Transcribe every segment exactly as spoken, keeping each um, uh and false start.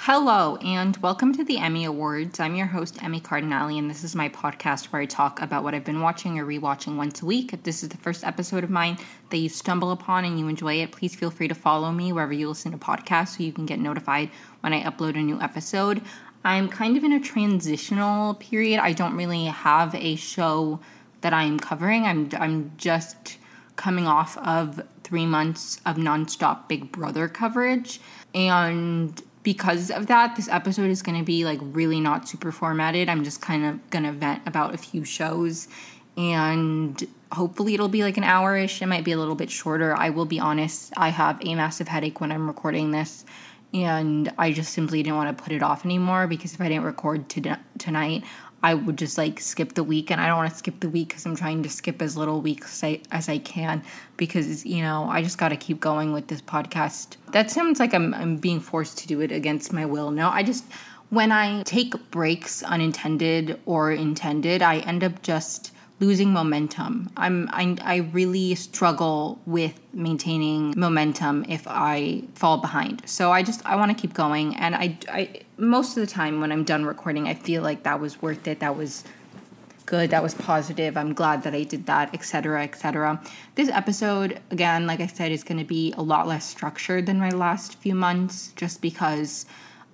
Hello, and welcome to the Emmy Awards. I'm your host, Emmy Cardinale, and this is my podcast where I talk about what I've been watching or rewatching once a week. If this is the first episode of mine that you stumble upon and you enjoy it, please feel free to follow me wherever you listen to podcasts so you can get notified when I upload a new episode. I'm kind of in a transitional period. I don't really have a show that I'm covering. I'm I'm just coming off of three months of nonstop Big Brother coverage, and because of that, this episode is going to be like really not super formatted. I'm just kind of going to vent about a few shows, and hopefully it'll be like an hour-ish. It might be a little bit shorter. I will be honest, I have a massive headache when I'm recording this, and I just simply didn't want to put it off anymore because if I didn't record to- tonight, I would just like skip the week, and I don't want to skip the week because I'm trying to skip as little weeks as I, as I can because, you know, I just got to keep going with this podcast. That sounds like I'm, I'm being forced to do it against my will. No, I just, when I take breaks unintended or intended, I end up just losing momentum. I'm I, I really struggle with maintaining momentum if I fall behind. So I just I want to keep going, and I, I most of the time when I'm done recording, I feel like that was worth it. That was good. That was positive. I'm glad that I did that, et cetera, et cetera. This episode, again, like I said, is going to be a lot less structured than my last few months, just because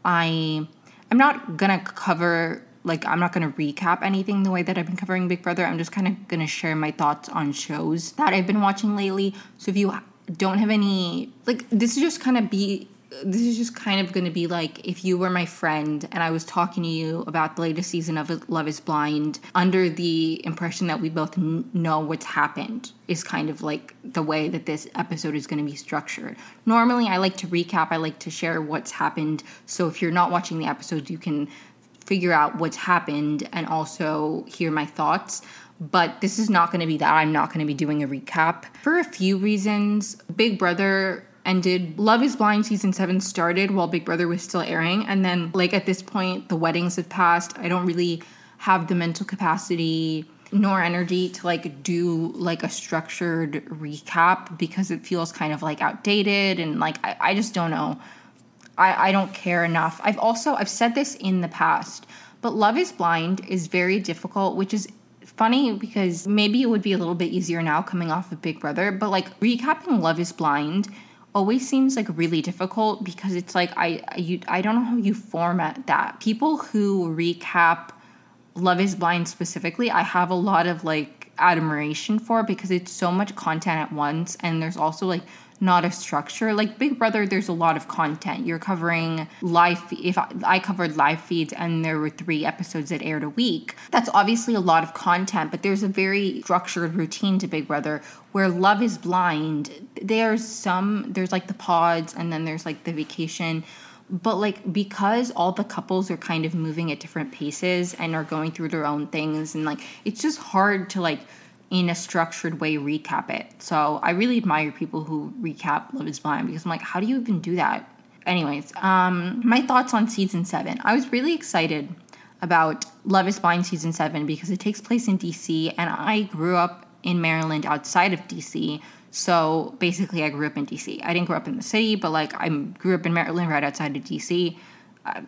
I I'm not gonna cover. Like, I'm not going to recap anything the way that I've been covering Big Brother. I'm just kind of going to share my thoughts on shows that I've been watching lately. So if you don't have any, like, this is just kind of be, this is just kind of going to be like if you were my friend and I was talking to you about the latest season of Love is Blind under the impression that we both n- know what's happened is kind of like the way that this episode is going to be structured. Normally, I like to recap. I like to share what's happened. So if you're not watching the episode, you can figure out what's happened and also hear my thoughts. But this is not going to be that. I'm not going to be doing a recap. For a few reasons, Big Brother ended. Love is Blind season seven started while Big Brother was still airing. And then, like, at this point, the weddings have passed. I don't really have the mental capacity nor energy to, like, do, like, a structured recap because it feels kind of, like, outdated. And, like, I, I just don't know. I, I don't care enough. I've also, I've said this in the past, but Love is Blind is very difficult, which is funny because maybe it would be a little bit easier now coming off of Big Brother, but like recapping Love is Blind always seems like really difficult because it's like, I, you, I don't know how you format that. People who recap Love is Blind specifically, I have a lot of like admiration for because it's so much content at once, and there's also like not a structure. Like Big Brother, there's a lot of content. You're covering live, if I, I covered live feeds and there were three episodes that aired a week, that's obviously a lot of content, but there's a very structured routine to Big Brother. Where Love is Blind, there's some, there's like the pods and then there's like the vacation. But like, because all the couples are kind of moving at different paces and are going through their own things, and like, it's just hard to like, in a structured way, recap it. So I really admire people who recap Love is Blind because I'm like, how do you even do that? Anyways, um, my thoughts on season seven. I was really excited about Love is Blind season seven because it takes place in D C, and I grew up in Maryland outside of D C. So basically I grew up in D C. I didn't grow up in the city, but like I grew up in Maryland right outside of D C. I,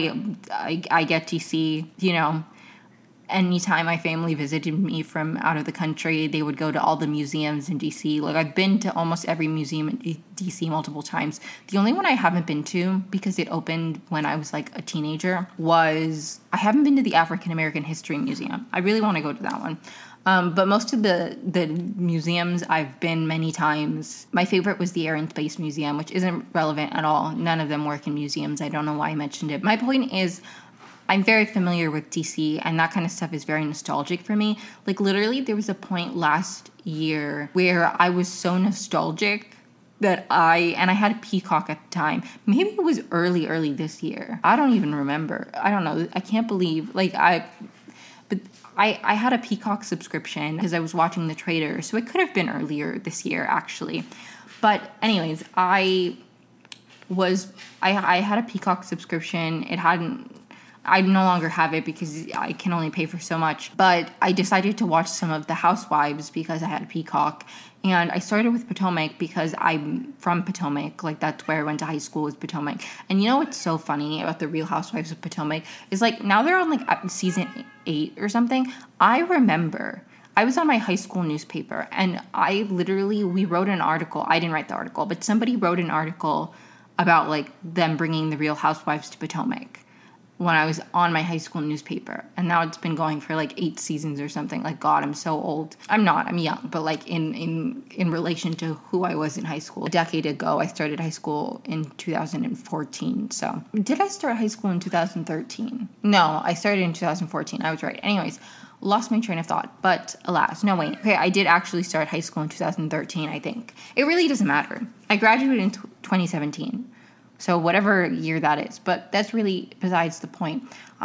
I, I get D C, you know. Anytime my family visited me from out of the country, they would go to all the museums in D C. Like, I've been to almost every museum in D C multiple times. The only one I haven't been to, because it opened when I was, like, a teenager, was I haven't been to the African American History Museum. I really want to go to that one. Um, but most of the, the museums I've been many times. My favorite was the Air and Space Museum, which isn't relevant at all. None of them work in museums. I don't know why I mentioned it. My point is, I'm very familiar with D C, and that kind of stuff is very nostalgic for me. Like, literally, there was a point last year where I was so nostalgic that I, and I had a Peacock at the time. Maybe it was early, early this year. I don't even remember. I don't know. I can't believe, like, I, but I, I had a Peacock subscription because I was watching The Trader, so it could have been earlier this year, actually. But anyways, I was, I, I had a Peacock subscription. It hadn't, I no longer have it because I can only pay for so much. But I decided to watch some of The Housewives because I had Peacock. And I started with Potomac because I'm from Potomac. Like, that's where I went to high school, was Potomac. And you know what's so funny about The Real Housewives of Potomac is, like, now they're on, like, season eight or something. I remember I was on my high school newspaper, and I literally, we wrote an article. I didn't write the article, but somebody wrote an article about, like, them bringing The Real Housewives to Potomac when I was on my high school newspaper. And now it's been going for, like, eight seasons or something. Like, God, I'm so old. I'm not. I'm young. But, like, in, in, in relation to who I was in high school. A decade ago, I started high school in two thousand fourteen. So, did I start high school in two thousand thirteen? No, I started in two thousand fourteen. I was right. Anyways, lost my train of thought. But alas, no, wait. Okay, I did actually start high school in two thousand thirteen, I think. It really doesn't matter. I graduated in twenty seventeen. So whatever year that is. But that's really besides the point.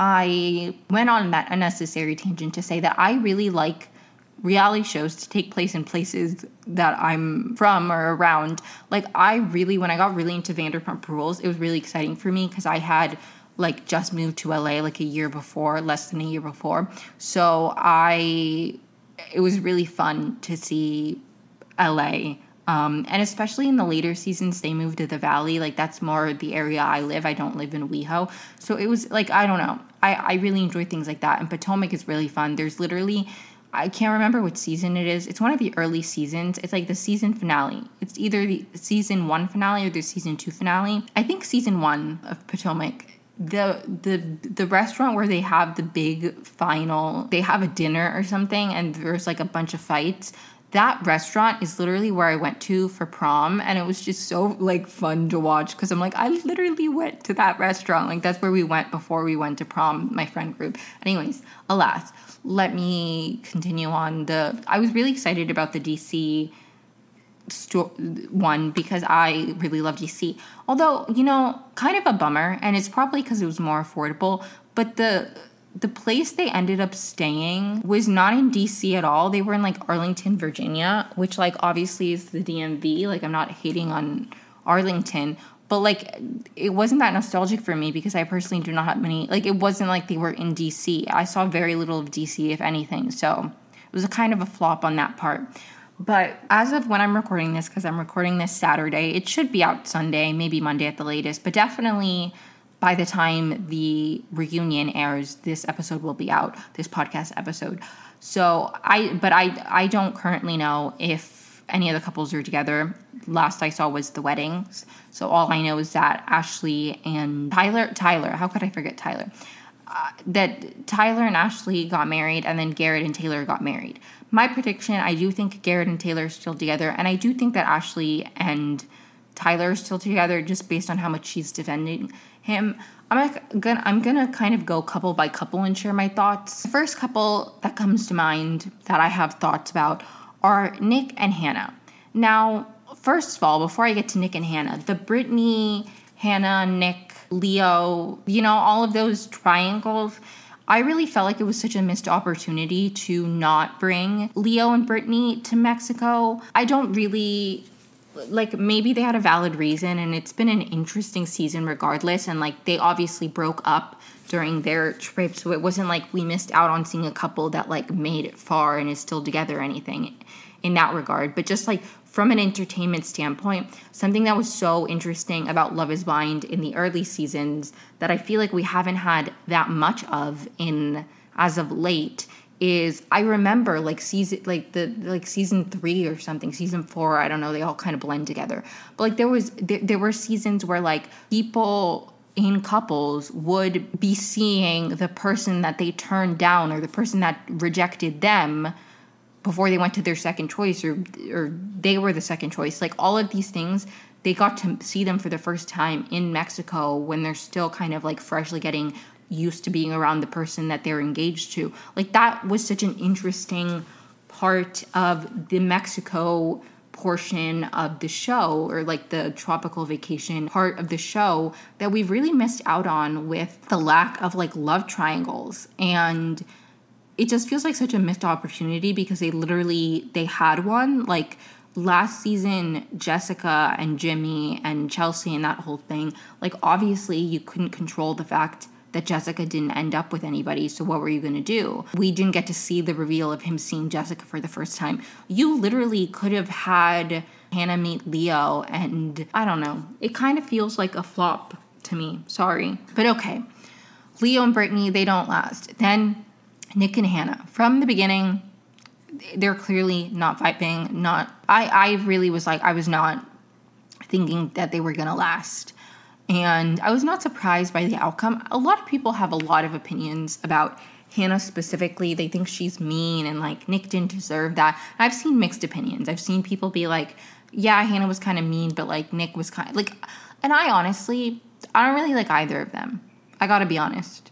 I went on that unnecessary tangent to say that I really like reality shows to take place in places that I'm from or around. Like, I really, when I got really into Vanderpump Rules, it was really exciting for me because I had, like, just moved to L A like a year before, less than a year before. So I, it was really fun to see L A. Um, and especially in the later seasons, they moved to the Valley. Like, that's more the area I live. I don't live in WeHo. So it was, like, I don't know. I, I really enjoy things like that. And Potomac is really fun. There's literally, I can't remember what season it is. It's one of the early seasons. It's like the season finale. It's either the season one finale or the season two finale. I think season one of Potomac, the the the restaurant where they have the big final, they have a dinner or something, and there's, like, a bunch of fights. That restaurant is literally where I went to for prom, and it was just so, like, fun to watch because I'm like, I literally went to that restaurant. Like, that's where we went before we went to prom, my friend group. Anyways, alas, let me continue on. The I was really excited about the D C sto- one because I really love D C. Although, you know, kind of a bummer, and it's probably because it was more affordable, but the... The place they ended up staying was not in D C at all. They were in, like, Arlington, Virginia, which, like, obviously is the D M V. Like, I'm not hating on Arlington, but, like, it wasn't that nostalgic for me because I personally do not have many, like, it wasn't like they were in D C. I saw very little of D C, if anything, so it was a kind of a flop on that part. But as of when I'm recording this, because I'm recording this Saturday, it should be out Sunday, maybe Monday at the latest, but definitely by the time the reunion airs, this episode will be out, this podcast episode. So I, but I, I don't currently know if any of the couples are together. Last I saw was the weddings. So all I know is that Ashley and Tyler, Tyler, how could I forget Tyler? Uh, that Tyler and Ashley got married, and then Garrett and Taylor got married. My prediction, I do think Garrett and Taylor are still together, and I do think that Ashley and Tyler are still together just based on how much she's defending him. I'm gonna, I'm gonna kind of go couple by couple and share my thoughts. The first couple that comes to mind that I have thoughts about are Nick and Hannah. Now, first of all, before I get to Nick and Hannah, the Brittany, Hannah, Nick, Leo, you know, all of those triangles, I really felt like it was such a missed opportunity to not bring Leo and Brittany to Mexico. I don't really... Like, maybe they had a valid reason, and it's been an interesting season regardless, and, like, they obviously broke up during their trip, so it wasn't like we missed out on seeing a couple that, like, made it far and is still together or anything in that regard. But just, like, from an entertainment standpoint, something that was so interesting about Love is Blind in the early seasons that I feel like we haven't had that much of in as of late is I remember like season like the like season three or something, season four, I don't know, they all kind of blend together. But like there was there, there were seasons where like people in couples would be seeing the person that they turned down or the person that rejected them before they went to their second choice, or or they were the second choice. Like all of these things, they got to see them for the first time in Mexico when they're still kind of like freshly getting used to being around the person that they're engaged to. Like that was such an interesting part of the Mexico portion of the show, or like the tropical vacation part of the show, that we've really missed out on with the lack of like love triangles. And it just feels like such a missed opportunity because they literally, they had one. Like last season, Jessica and Jimmy and Chelsea and that whole thing, like obviously you couldn't control the fact that Jessica didn't end up with anybody, so what were you going to do? We didn't get to see the reveal of him seeing Jessica for the first time. You literally could have had Hannah meet Leo, and I don't know. It kind of feels like a flop to me. Sorry. But okay. Leo and Brittany, they don't last. Then Nick and Hannah. From the beginning, they're clearly not vibing. Not. I, I really was like, I was not thinking that they were going to last. And I was not surprised by the outcome. A lot of people have a lot of opinions about Hannah specifically. They think she's mean and like Nick didn't deserve that. I've seen mixed opinions. I've seen people be like, yeah, Hannah was kind of mean, but like Nick was kind of like, and I honestly, I don't really like either of them. I gotta be honest.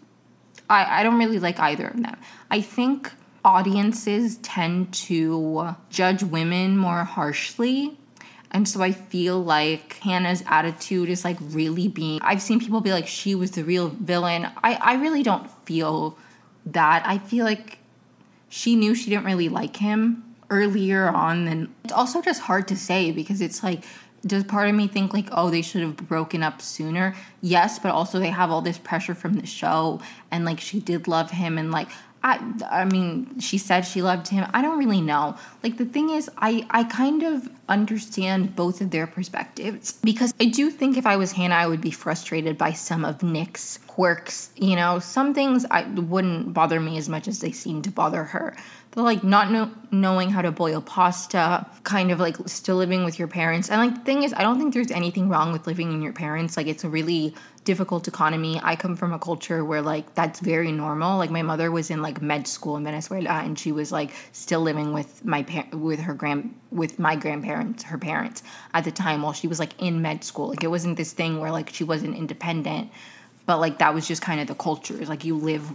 I, I don't really like either of them. I think audiences tend to judge women more harshly. And so I feel like Hannah's attitude is like really being, I've seen people be like, she was the real villain. I, I really don't feel that. I feel like she knew she didn't really like him earlier on. Than it's also just hard to say because it's like, does part of me think like, oh, they should have broken up sooner? Yes, but also they have all this pressure from the show and like she did love him and like, I I mean, she said she loved him. I don't really know. Like, the thing is, I, I kind of understand both of their perspectives because I do think if I was Hannah, I would be frustrated by some of Nick's quirks. You know, some things I wouldn't bother me as much as they seem to bother her. But like not know, knowing how to boil pasta, kind of like still living with your parents. And like the thing is, I don't think there's anything wrong with living in your parents. Like it's a really difficult economy. I come from a culture where like that's very normal. Like my mother was in like med school in Venezuela and she was like still living with my par- with her grand with my grandparents, her parents at the time while she was like in med school. Like it wasn't this thing where like she wasn't independent, but like that was just kind of the culture. It's like you live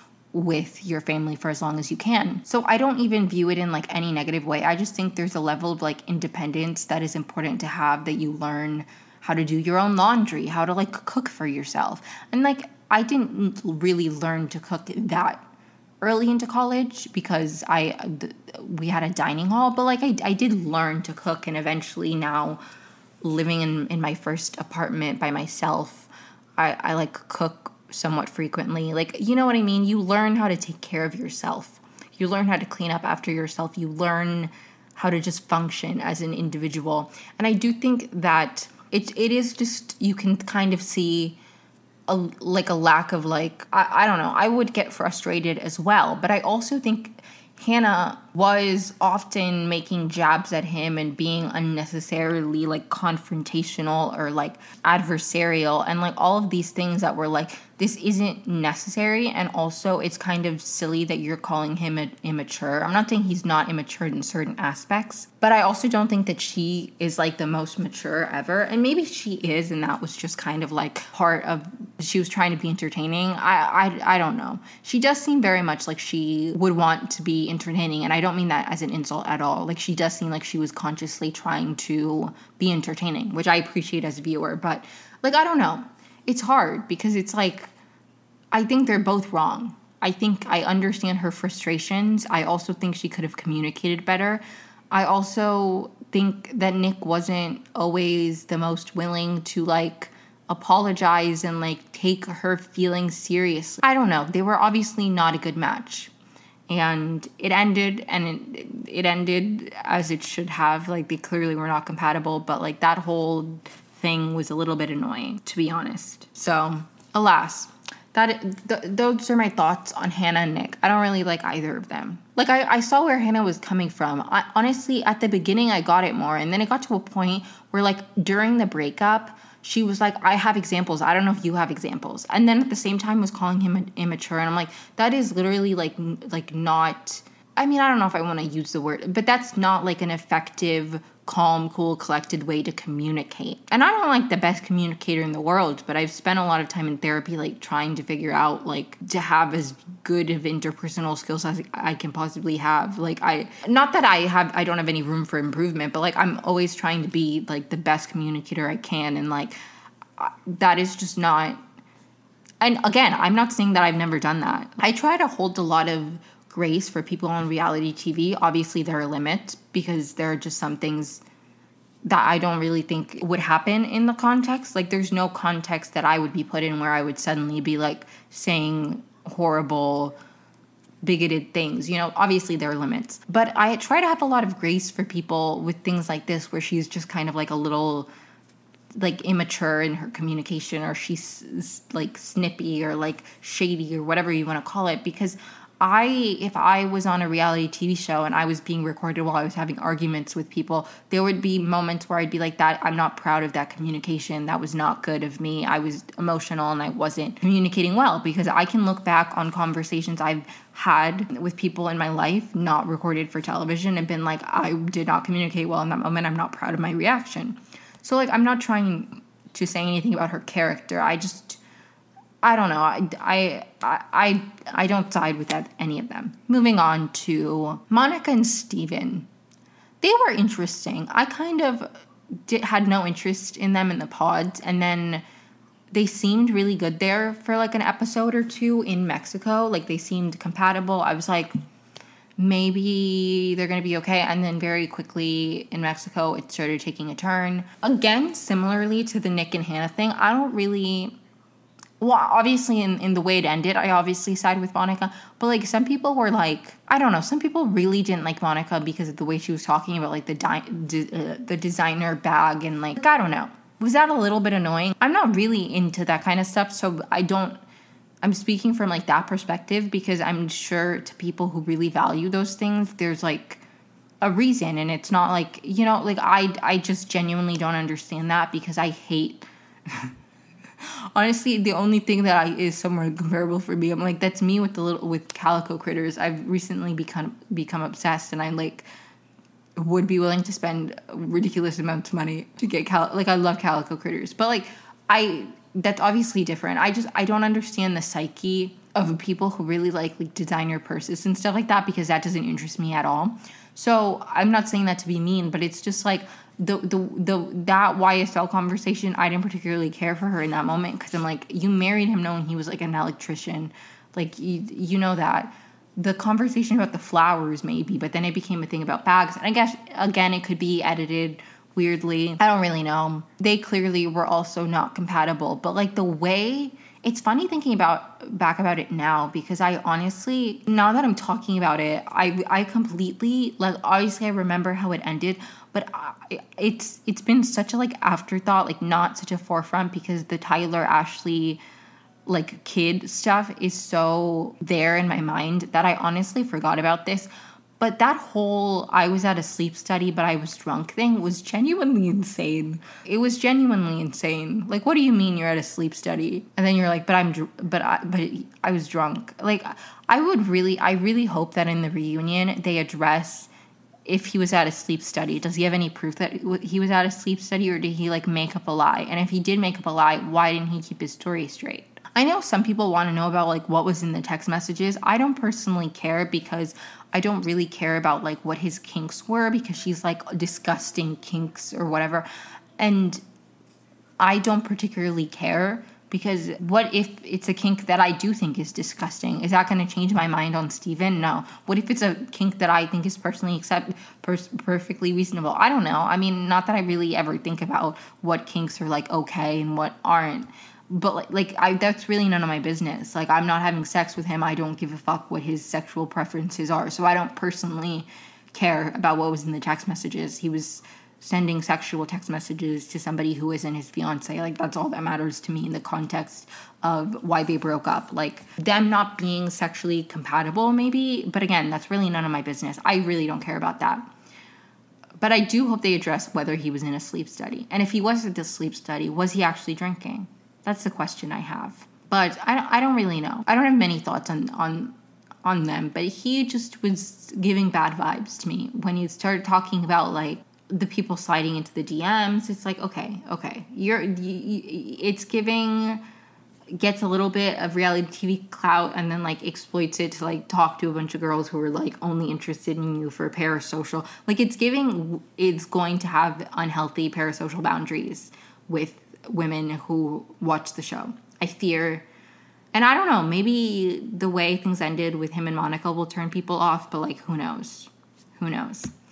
with your family for as long as you can. So I don't even view it in like any negative way. I just think there's a level of like independence that is important to have, that you learn how to do your own laundry, how to like cook for yourself. And like I didn't really learn to cook that early into college because I th- we had a dining hall, but like I, I did learn to cook, and eventually now living in, in my first apartment by myself, I, I like cook somewhat frequently. Like, you know what I mean? You learn how to take care of yourself. You learn how to clean up after yourself. You learn how to just function as an individual. And I do think that it it is just, you can kind of see a, like a lack of like, I, I don't know, I would get frustrated as well. But I also think Hannah was often making jabs at him and being unnecessarily like confrontational or like adversarial and like all of these things that were like, this isn't necessary. And also it's kind of silly that you're calling him immature. I'm not saying he's not immature in certain aspects, but I also don't think that she is like the most mature ever. And maybe she is, and that was just kind of like part of, she was trying to be entertaining. I, I, I don't know. She does seem very much like she would want to be entertaining. And I don't mean that as an insult at all. Like she does seem like she was consciously trying to be entertaining, which I appreciate as a viewer. But like, I don't know. It's hard because it's like, I think they're both wrong. I think I understand her frustrations. I also think she could have communicated better. I also think that Nick wasn't always the most willing to like apologize and like take her feelings seriously. I don't know. They were obviously not a good match. And it ended, and it, it ended as it should have. Like, they clearly were not compatible, but like that whole thing was a little bit annoying, to be honest. So, alas, that th- those are my thoughts on Hannah and Nick. I don't really like either of them. Like, I, I saw where Hannah was coming from. I, honestly, at the beginning, I got it more. And then it got to a point where, like, during the breakup, she was like, I have examples. I don't know if you have examples. And then at the same time was calling him immature. And I'm like, that is literally, like, like not... I mean, I don't know if I want to use the word, but that's not, like, an effective, calm, cool, collected way to communicate. And I'm not, like, the best communicator in the world, but I've spent a lot of time in therapy, like, trying to figure out, like, to have as good of interpersonal skills as I can possibly have. Like, I... Not that I have... I don't have any room for improvement, but, like, I'm always trying to be, like, the best communicator I can, and, like, that is just not... And, again, I'm not saying that I've never done that. I try to hold a lot of grace for people on reality T V. Obviously, there are limits because there are just some things that I don't really think would happen in the context. Like, there's no context that I would be put in where I would suddenly be, like, saying horrible, bigoted things. You know, obviously there are limits. But I try to have a lot of grace for people with things like this, where she's just kind of, like, a little, like, immature in her communication, or she's, like, snippy or, like, shady or whatever you want to call it. Because I, if I was on a reality T V show and I was being recorded while I was having arguments with people, there would be moments where I'd be like, that, I'm not proud of that communication. That was not good of me. I was emotional and I wasn't communicating well, because I can look back on conversations I've had with people in my life, not recorded for television, and been like, I did not communicate well in that moment. I'm not proud of my reaction. So, like, I'm not trying to say anything about her character. I just... I don't know. I, I, I, I don't side with that, any of them. Moving on to Monica and Steven. They were interesting. I kind of did, had no interest in them in the pods. And then they seemed really good there for like an episode or two in Mexico. Like, they seemed compatible. I was like, maybe they're going to be okay. And then very quickly in Mexico, it started taking a turn. Again, similarly to the Nick and Hannah thing, I don't really... Well, obviously, in, in the way it ended, I obviously side with Monica. But, like, some people were, like... I don't know. Some people really didn't like Monica because of the way she was talking about, like, the di- de- uh, the designer bag. And, like, I don't know. Was that a little bit annoying? I'm not really into that kind of stuff, so I don't... I'm speaking from, like, that perspective, because I'm sure to people who really value those things, there's, like, a reason. And it's not, like... You know, like, I, I just genuinely don't understand that, because I hate... Honestly, the only thing that I, is somewhat comparable for me, I'm like, that's me with the little with calico critters. I've recently become become obsessed, and I like would be willing to spend ridiculous amounts of money to get cal. Like, I love calico critters, but like I that's obviously different. I just I don't understand the psyche of people who really like like designer purses and stuff like that, because that doesn't interest me at all. So I'm not saying that to be mean, but it's just like. The, the the that Y S L conversation, I didn't particularly care for her in that moment, because I'm like, you married him knowing he was like an electrician, like you, you know that. The conversation about the flowers maybe, but then it became a thing about bags, and I guess again it could be edited weirdly. I don't really know. They clearly were also not compatible, but like the way. It's funny thinking about back about it now, because I honestly, now that I'm talking about it, I I completely, like, obviously I remember how it ended, but I, it's it's been such a like afterthought, like not such a forefront, because the Tyler Ashley like kid stuff is so there in my mind that I honestly forgot about this. But that whole I was at a sleep study but I was drunk thing was genuinely insane. It was genuinely insane. Like, what do you mean you're at a sleep study? And then you're like, but I'm, dr- but I, but I was drunk. Like, I would really, I really hope that in the reunion they address if he was at a sleep study. Does he have any proof that he was at a sleep study, or did he like make up a lie? And if he did make up a lie, why didn't he keep his story straight? I know some people want to know about like what was in the text messages. I don't personally care, because I don't really care about like what his kinks were, because she's like disgusting kinks or whatever. And I don't particularly care, because what if it's a kink that I do think is disgusting? Is that going to change my mind on Steven? No. What if it's a kink that I think is personally accept per- perfectly reasonable? I don't know. I mean, not that I really ever think about what kinks are like okay and what aren't. But, like, like I that's really none of my business. Like, I'm not having sex with him. I don't give a fuck what his sexual preferences are. So I don't personally care about what was in the text messages. He was sending sexual text messages to somebody who isn't his fiance. Like, that's all that matters to me in the context of why they broke up. Like, them not being sexually compatible, maybe. But, again, that's really none of my business. I really don't care about that. But I do hope they address whether he was in a sleep study. And if he was at the sleep study, was he actually drinking? That's the question I have. But I don't, I don't really know. I don't have many thoughts on, on on them. But he just was giving bad vibes to me. When he started talking about, like, the people sliding into the D Ms, it's like, okay, okay. You're, you, it's giving, gets a little bit of reality T V clout and then, like, exploits it to, like, talk to a bunch of girls who are, like, only interested in you for parasocial. Like, it's giving, it's going to have unhealthy parasocial boundaries with women who watch the show. I fear, and I don't know, maybe the way things ended with him and Monica will turn people off, but like, who knows? Who knows?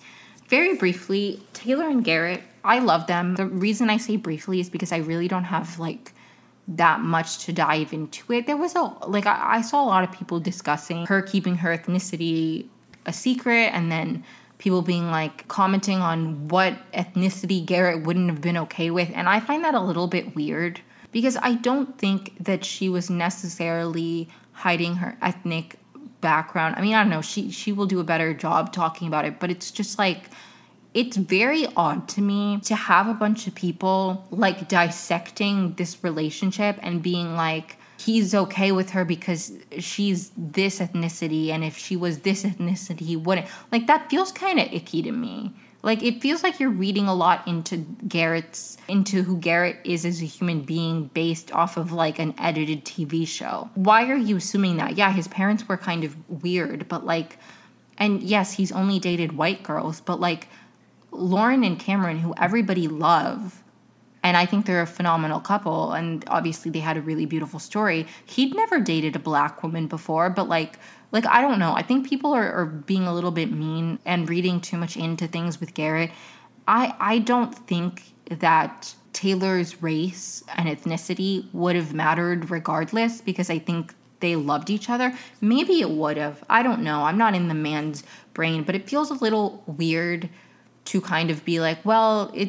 Very briefly, Taylor and Garrett, I love them. The reason I say briefly is because I really don't have, like, that much to dive into it. There was a, like, I, I saw a lot of people discussing her keeping her ethnicity a secret, and then people being, like, commenting on what ethnicity Garrett wouldn't have been okay with. And I find that a little bit weird, because I don't think that she was necessarily hiding her ethnic background. I mean, I don't know, she she will do a better job talking about it, but it's just like, it's very odd to me to have a bunch of people like dissecting this relationship and being like, he's okay with her because she's this ethnicity, and if she was this ethnicity, he wouldn't. Like, that feels kind of icky to me. Like, it feels like you're reading a lot into Garrett's, into who Garrett is as a human being based off of, like, an edited T V show. Why are you assuming that? Yeah, his parents were kind of weird, but, like, and yes, he's only dated white girls, but, like, Lauren and Cameron, who everybody love, and I think they're a phenomenal couple, and obviously they had a really beautiful story. He'd never dated a black woman before, but, like, Like, I don't know. I think people are, are being a little bit mean and reading too much into things with Garrett. I I don't think that Taylor's race and ethnicity would have mattered regardless, because I think they loved each other. Maybe it would have. I don't know. I'm not in the man's brain, but it feels a little weird to kind of be like, well, it,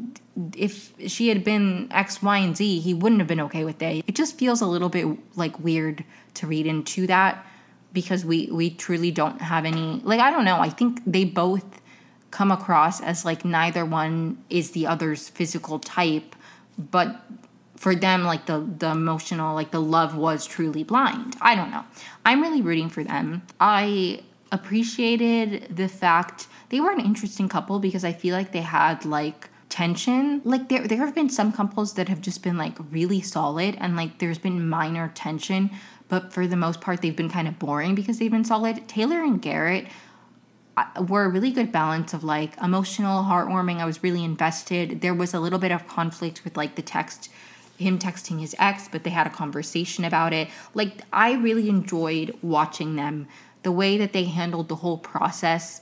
if she had been X, Y, and Z, he wouldn't have been okay with it. It just feels a little bit, like, weird to read into that, because we, we truly don't have any, like, I don't know. I think they both come across as, like, neither one is the other's physical type, but for them, like, the, the emotional, like, the love was truly blind. I don't know. I'm really rooting for them. I appreciated the fact they were an interesting couple, because I feel like they had, like, tension. Like, there there have been some couples that have just been, like, really solid, and, like, there's been minor tension, but for the most part, they've been kind of boring because they've been solid. Taylor and Garrett were a really good balance of, like, emotional, heartwarming. I was really invested. There was a little bit of conflict with, like, the text, him texting his ex, but they had a conversation about it. Like, I really enjoyed watching them. The way that they handled the whole process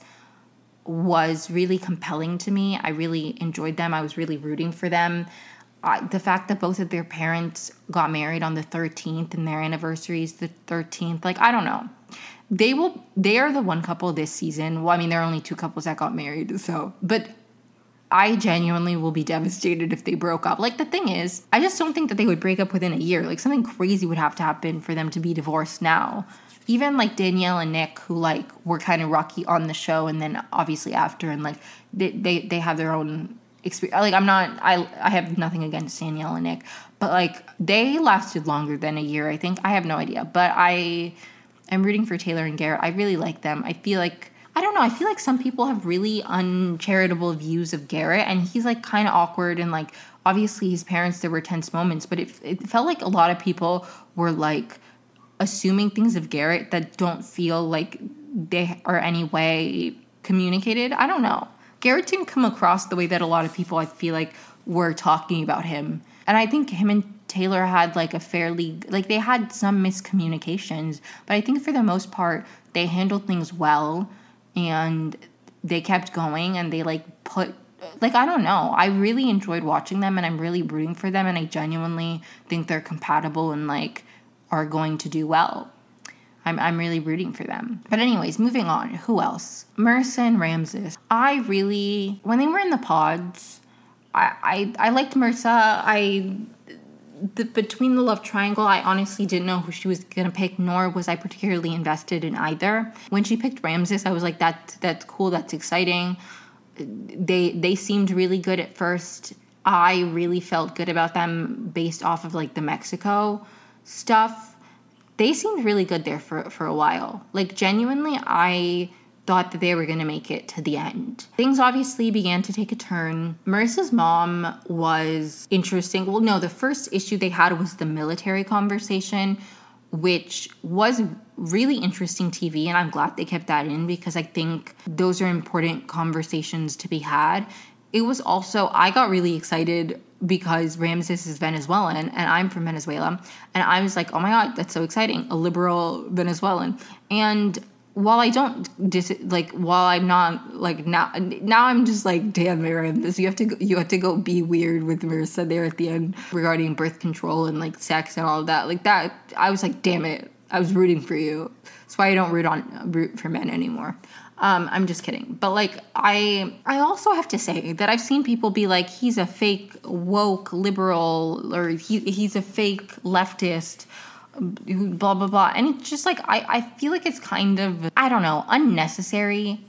was really compelling to me. I really enjoyed them. I was really rooting for them. Uh, the fact that both of their parents got married on the thirteenth and their anniversary is the thirteenth, like, I don't know. They will, they are the one couple this season. Well, I mean, there are only two couples that got married, so, but I genuinely will be devastated if they broke up. Like, the thing is, I just don't think that they would break up within a year. Like, something crazy would have to happen for them to be divorced now. Even, like, Danielle and Nick, who, like, were kind of rocky on the show, and then obviously after, and, like, they they, they have their own experience. Like, I'm not, I I have nothing against Danielle and Nick, but, like, they lasted longer than a year, I think. I have no idea, but I am rooting for Taylor and Garrett. I really like them. I feel like, I don't know, I feel like some people have really uncharitable views of Garrett, and he's, like, kind of awkward, and, like, obviously his parents, there were tense moments, but it, it felt like a lot of people were, like, assuming things of Garrett that don't feel like they are any way communicated. I don't know. Garrett didn't come across the way that a lot of people, I feel like, were talking about him. And I think him and Taylor had, like, a fairly, like, they had some miscommunications, but I think for the most part, they handled things well, and they kept going, and they, like, put, like, I don't know. I really enjoyed watching them, and I'm really rooting for them, and I genuinely think they're compatible and, like, are going to do well. I'm I'm really rooting for them. But anyways, moving on. Who else? Marissa and Ramses. I really, when they were in the pods, I I, I liked Marissa. I the, between the love triangle, I honestly didn't know who she was gonna pick, nor was I particularly invested in either. When she picked Ramses, I was like, that that's cool, that's exciting. They they seemed really good at first. I really felt good about them based off of, like, the Mexico stuff. They seemed really good there for, for a while. Like, genuinely, I thought that they were going to make it to the end. Things obviously began to take a turn. Marissa's mom was interesting. Well, no, the first issue they had was the military conversation, which was really interesting T V, and I'm glad they kept that in, because I think those are important conversations to be had. It was also, I got really excited because Ramses is Venezuelan, and I'm from Venezuela, and I was like, oh my god, that's so exciting, a liberal Venezuelan. And while I don't dis like while I'm not like now now I'm just like, damn, Miriam, this you have to go, you have to go be weird with Marissa there at the end regarding birth control and like sex and all of that. Like that, I was like, damn it, I was rooting for you. That's why I don't root on root for men anymore. Um, I'm just kidding. But like I I also have to say that I've seen people be like, he's a fake woke liberal, or he he's a fake leftist, blah blah blah. And it's just like I, I feel like it's kind of, I don't know, unnecessary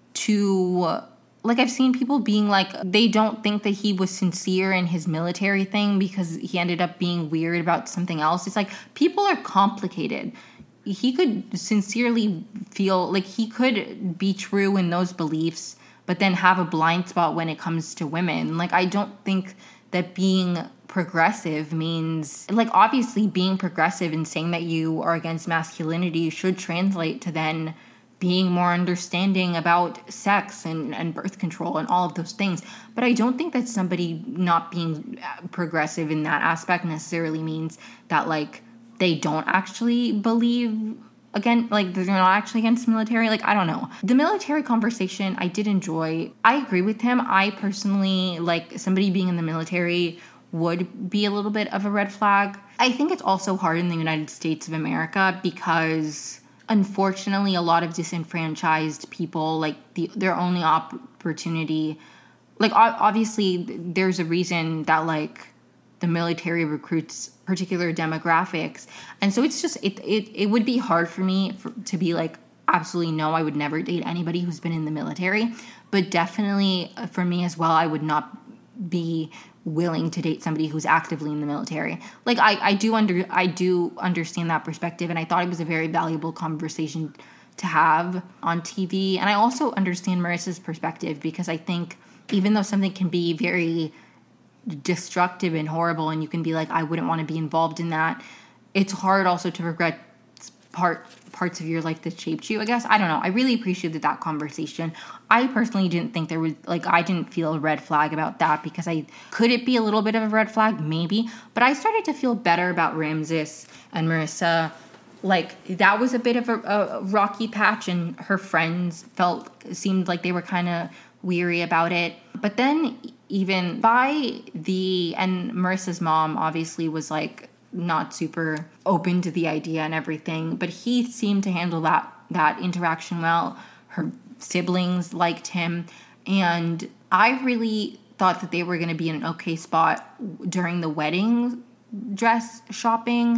to, like, I've seen people being like, they don't think that he was sincere in his military thing because he ended up being weird about something else. It's like, people are complicated. He could sincerely feel like he could be true in those beliefs, but then have a blind spot when it comes to women. Like, I don't think that being progressive means, like, obviously being progressive and saying that you are against masculinity should translate to then being more understanding about sex and, and birth control and all of those things. But I don't think that somebody not being progressive in that aspect necessarily means that, like, they don't actually believe, again, like, they're not actually against military. Like, I don't know. The military conversation, I did enjoy. I agree with him. I personally, like, somebody being in the military would be a little bit of a red flag. I think it's also hard in the United States of America because, unfortunately, a lot of disenfranchised people, like, the, their only opportunity, like, obviously, there's a reason that, like, the military recruits particular demographics. And so it's just, it it, it would be hard for me for, to be like, absolutely no, I would never date anybody who's been in the military. But definitely for me as well, I would not be willing to date somebody who's actively in the military. Like, I, I do under I do understand that perspective, and I thought it was a very valuable conversation to have on T V. And I also understand Marissa's perspective, because I think even though something can be very destructive and horrible and you can be like, I wouldn't want to be involved in that, it's hard also to regret part parts of your life that shaped you, I guess. I don't know. I really appreciated that conversation. I personally didn't think there was, like, I didn't feel a red flag about that, because I, could it be a little bit of a red flag? Maybe. But I started to feel better about Ramses and Marissa. Like, that was a bit of a, a rocky patch, and her friends felt, seemed like they were kind of weary about it. But then even by the, and Marissa's mom obviously was like not super open to the idea and everything, but he seemed to handle that that interaction well. Her siblings liked him, and I really thought that they were going to be in an okay spot during the wedding dress shopping,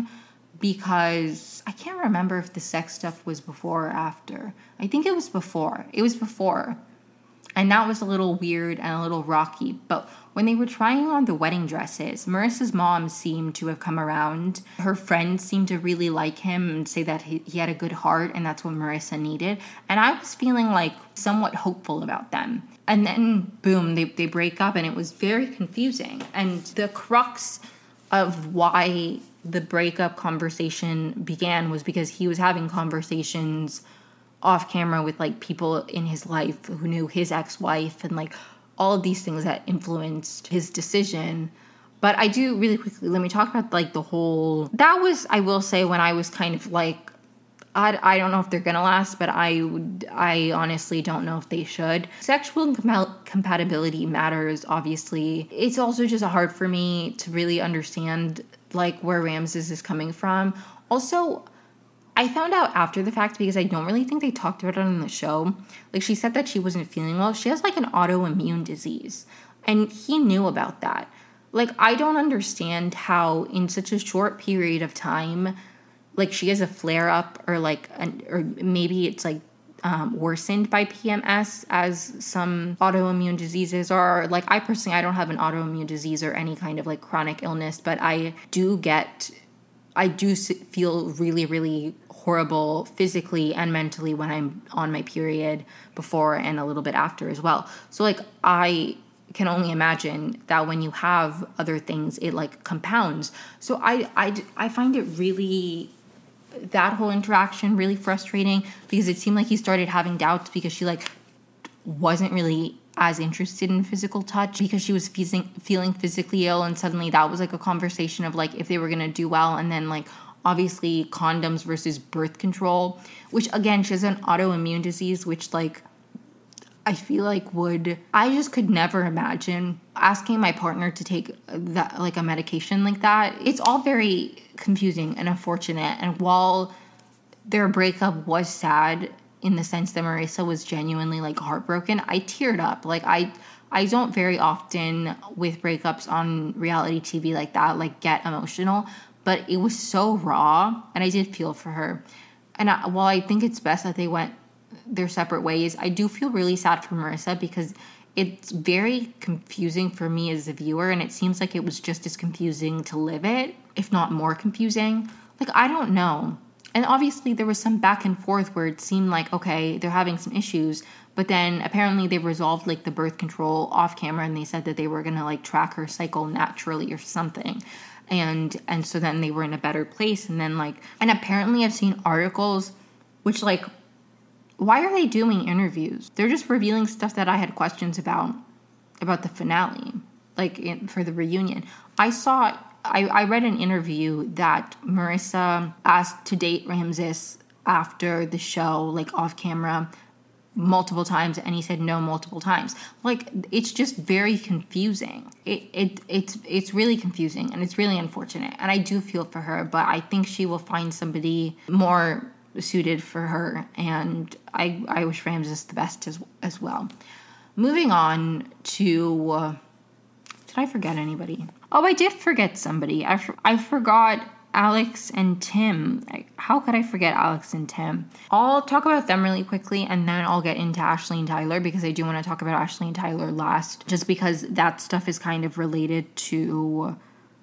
because I can't remember if the sex stuff was before or after. I think it was before. It was before. And that was a little weird and a little rocky. But when they were trying on the wedding dresses, Marissa's mom seemed to have come around. Her friends seemed to really like him and say that he, he had a good heart, and that's what Marissa needed. And I was feeling like somewhat hopeful about them. And then, boom, they, they break up, and it was very confusing. And the crux of why the breakup conversation began was because he was having conversations off camera with, like, people in his life who knew his ex-wife, and, like, all of these things that influenced his decision. But I do really quickly, let me talk about, like, the whole, that was, I will say, when I was kind of like, I, I don't know if they're gonna last, but I would, I honestly don't know if they should. Sexual compa- compatibility matters, obviously. It's also just hard for me to really understand, like, where Ramses is coming from. Also, I found out after the fact, because I don't really think they talked about it on the show. Like, she said that she wasn't feeling well. She has, like, an autoimmune disease, and he knew about that. Like, I don't understand how in such a short period of time, like, she has a flare-up, or, like, an, or maybe it's, like, um, worsened by P M S, as some autoimmune diseases are. Like, I personally, I don't have an autoimmune disease or any kind of, like, chronic illness, but I do get, I do feel really, really horrible physically and mentally when I'm on my period, before and a little bit after as well. So, like, I can only imagine that when you have other things, it, like, compounds. So I, I, I find it really, that whole interaction really frustrating, because it seemed like he started having doubts because she, like, wasn't really as interested in physical touch, because she was feeling, feeling physically ill, and suddenly that was, like, a conversation of, like, if they were going to do well, and then, like, obviously condoms versus birth control, which again, she has an autoimmune disease, which like I feel like would, I just could never imagine asking my partner to take that, like a medication like that. It's all very confusing and unfortunate. And while their breakup was sad in the sense that Marissa was genuinely like heartbroken, I teared up. Like I, I don't very often with breakups on reality T V like that, like get emotional, but it was so raw and I did feel for her. And I, while I think it's best that they went their separate ways, I do feel really sad for Marissa because it's very confusing for me as a viewer, and it seems like it was just as confusing to live it, if not more confusing. Like, I don't know. And obviously there was some back and forth where it seemed like, okay, they're having some issues, but then apparently they resolved like the birth control off camera, and they said that they were going to like track her cycle naturally or something. And and so then they were in a better place. And then like, and apparently I've seen articles which like, why are they doing interviews? They're just revealing stuff that I had questions about, about the finale, like in, for the reunion. I saw, I, I read an interview that Marissa asked to date Ramses after the show, like off camera, multiple times, and he said no multiple times. Like, it's just very confusing. It, it it's it's really confusing, and it's really unfortunate. And I do feel for her, but I think she will find somebody more suited for her, and I, I wish Ramses the best as as well. Moving on to, uh, did I forget anybody? Oh, I did forget somebody. I, I forgot Alex and Tim. How could I forget Alex and Tim? I'll talk about them really quickly, and then I'll get into Ashley and Tyler, because I do want to talk about Ashley and Tyler last, just because that stuff is kind of related to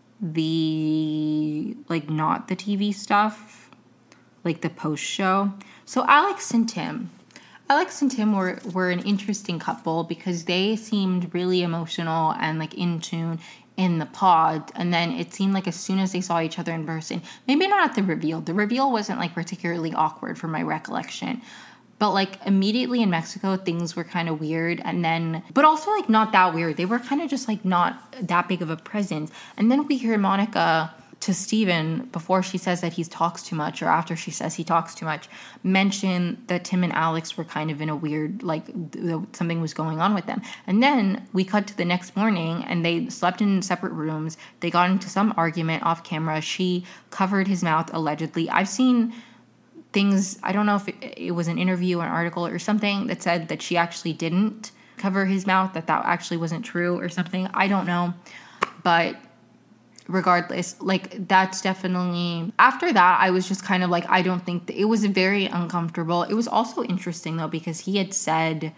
the, like, not the T V stuff, like the post show. So Alex and Tim. Alex and Tim were, were an interesting couple because they seemed really emotional and like in tune in the pod. And then it seemed like as soon as they saw each other in person, maybe not at the reveal. The reveal wasn't like particularly awkward from my recollection. But like immediately in Mexico, things were kind of weird. And then, but also like not that weird. They were kind of just like not that big of a presence. And then we hear Monica to Steven, before she says that he talks too much, or after she says he talks too much, mention that Tim and Alex were kind of in a weird, like, th- something was going on with them. And then we cut to the next morning, and they slept in separate rooms. They got into some argument off camera. She covered his mouth, allegedly. I've seen things, I don't know if it, it was an interview or an article or something that said that she actually didn't cover his mouth, that that actually wasn't true or something. I don't know. But regardless, like, that's definitely, after that, I was just kind of like, I don't think that, it was very uncomfortable. It was also interesting though, because he had said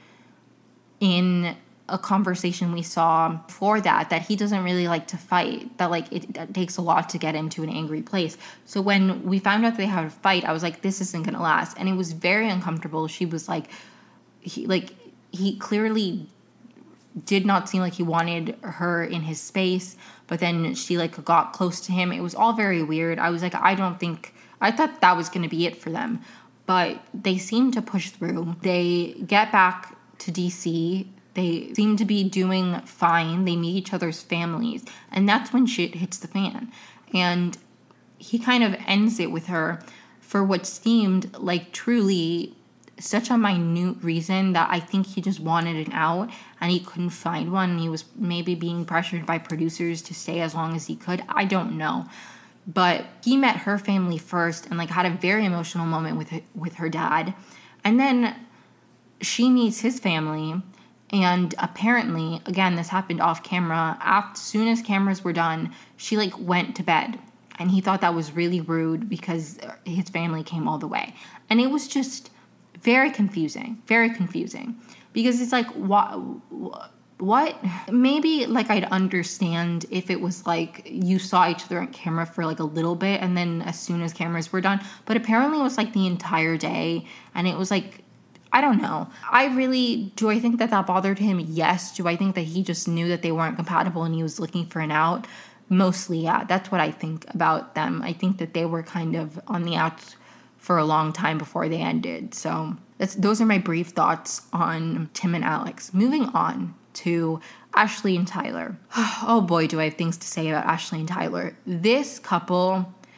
in a conversation we saw before that, that he doesn't really like to fight, that like it, it takes a lot to get into an angry place. So when we found out they had a fight, I was like, this isn't gonna last. And it was very uncomfortable. She was like, he like he clearly did not seem like he wanted her in his space, but then she like got close to him. It was all very weird. I was like, I don't think, I thought that was going to be it for them, but they seem to push through. They get back to D C. They seem to be doing fine. They meet each other's families, and that's when shit hits the fan. And he kind of ends it with her for what seemed like truly such a minute reason that I think he just wanted an out and he couldn't find one. And he was maybe being pressured by producers to stay as long as he could. I don't know. But he met her family first and like had a very emotional moment with with her dad. And then she meets his family. And apparently, again, this happened off camera. As soon as cameras were done, she like went to bed. And he thought that was really rude because his family came all the way. And it was just very confusing, very confusing, because it's like, what, what, maybe like I'd understand if it was like you saw each other on camera for like a little bit and then as soon as cameras were done, but apparently it was like the entire day. And it was like, I don't know. I really, do I think that that bothered him? Yes. Do I think that he just knew that they weren't compatible and he was looking for an out? Mostly, yeah. That's what I think about them. I think that they were kind of on the outs for a long time before they ended. So that's, those are my brief thoughts on Tim and Alex. Moving on to Ashley and Tyler. Oh boy, do I have things to say about Ashley and Tyler. This couple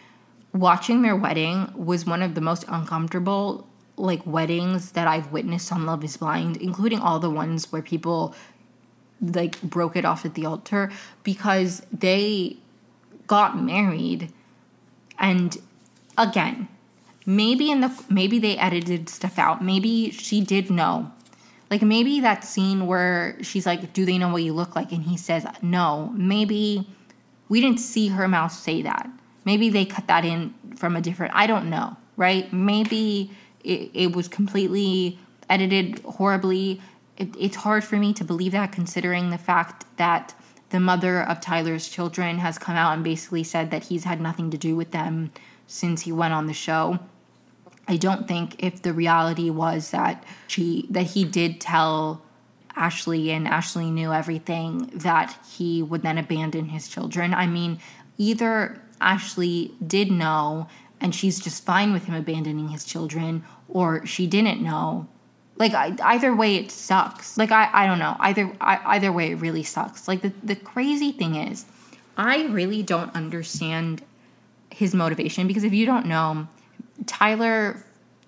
watching their wedding was one of the most uncomfortable like weddings that I've witnessed on Love is Blind, including all the ones where people like broke it off at the altar, because they got married. And again, maybe in the maybe they edited stuff out. Maybe she did know. Like maybe that scene where she's like, do they know what you look like? And he says no. Maybe we didn't see her mouth say that. Maybe they cut that in from a different, I don't know, right? Maybe it, it was completely edited horribly. It, it's hard for me to believe that, considering the fact that the mother of Tyler's children has come out and basically said that he's had nothing to do with them since he went on the show. I don't think if the reality was that she that he did tell Ashley and Ashley knew everything, that he would then abandon his children. I mean, either Ashley did know and she's just fine with him abandoning his children, or she didn't know. Like, I, either way, it sucks. Like, I, I don't know. Either I, either way, it really sucks. Like, the, the crazy thing is, I really don't understand his motivation, because if you don't know, Tyler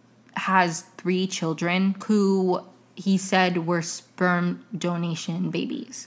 has three children who he said were sperm donation babies.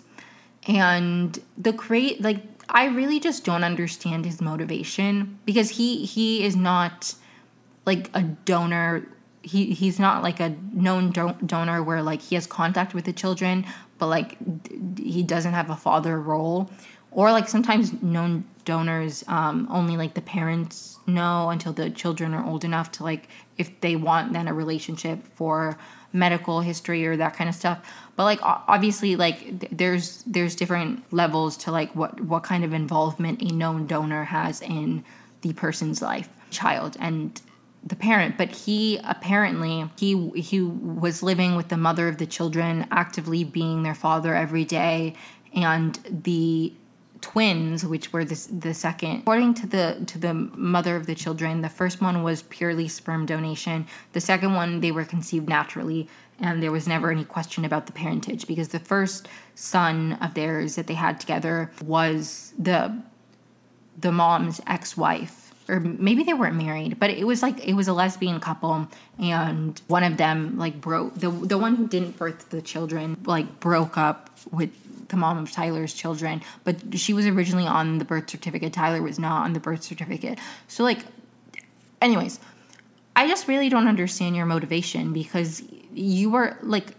And the great, like, I really just don't understand his motivation, because he he is not like a donor. He he's not like a known do- donor where like he has contact with the children, but like d- he doesn't have a father role. Or like sometimes known donors, um, only like the parents know until the children are old enough to like, if they want then a relationship for medical history or that kind of stuff. But like obviously like th- there's there's different levels to like what what kind of involvement a known donor has in the person's life, child and the parent. But he apparently he he was living with the mother of the children, actively being their father every day, and the twins, which were the, the second, according to the to the mother of the children, the first one was purely sperm donation. The second one, they were conceived naturally, and there was never any question about the parentage, because the first son of theirs that they had together was the the mom's ex-wife, or maybe they weren't married, but it was like it was a lesbian couple, and one of them like broke the the one who didn't birth the children like broke up with the mom of Tyler's children, but she was originally on the birth certificate. Tyler was not on the birth certificate. So like, anyways, I just really don't understand your motivation, because you were like,